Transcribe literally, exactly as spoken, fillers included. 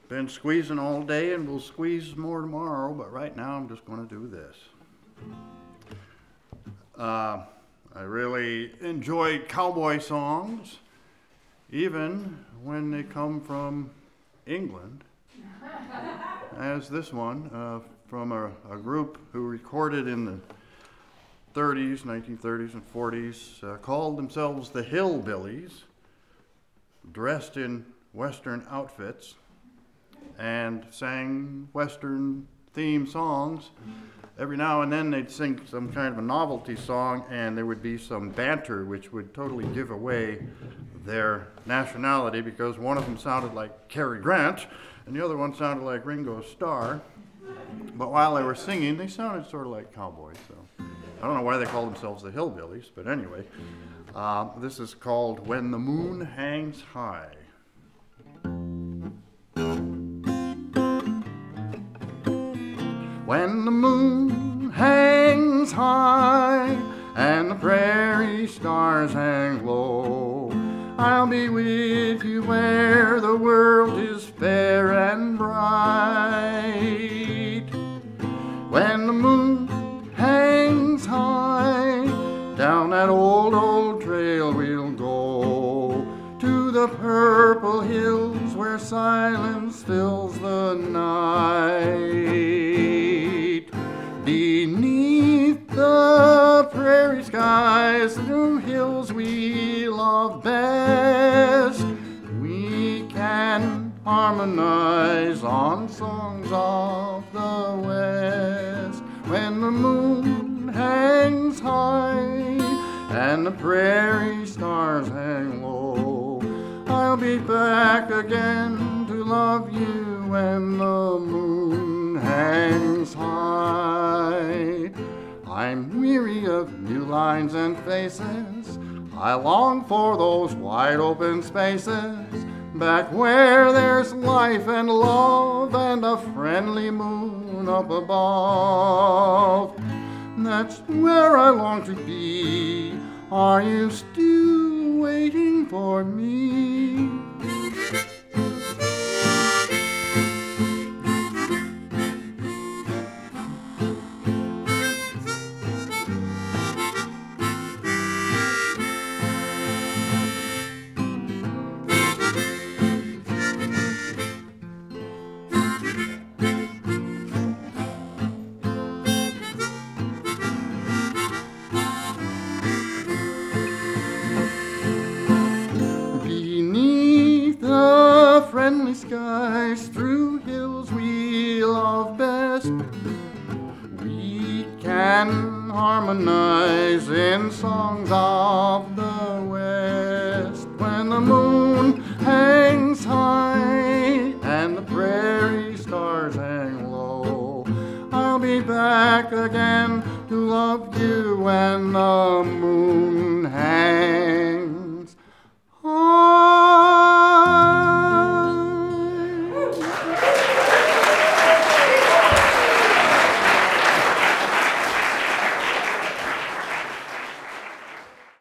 Been squeezing all day and we'll squeeze more tomorrow, but right now I'm just going to do this. Uh, I really enjoy cowboy songs, even when they come from England, as this one uh, from a, a group who recorded in the thirties, nineteen thirties and forties, uh, called themselves the Hillbillies, dressed in Western outfits, and sang Western theme songs. Every now and then they'd sing some kind of a novelty song, and there would be some banter which would totally give away their nationality, because one of them sounded like Cary Grant and the other one sounded like Ringo Starr. But while they were singing, they sounded sort of like cowboys. So I don't know why they call themselves the Hillbillies, but anyway, uh, this is called When the Moon Hangs High. When the moon hangs high and the prairie stars hang low, I'll be with you where the world is fair and bright. When the moon hangs high, down that old, old trail we'll go, to the purple hills where silence fills the night. Beneath the prairie skies, through hills we love best, we can harmonize on songs of the West. When the moon hangs high and the prairie stars hang low, I'll be back again to love you when the moon hangs high. I'm weary of new lines and faces, I long for those wide open spaces, back where there's life and love and a friendly moon up above. That's where I long to be. Are you still waiting for me? Friendly skies, through hills we love best, we can harmonize in songs of the West. When the moon hangs high and the prairie stars hang low, I'll be back again to love you when the moon hangs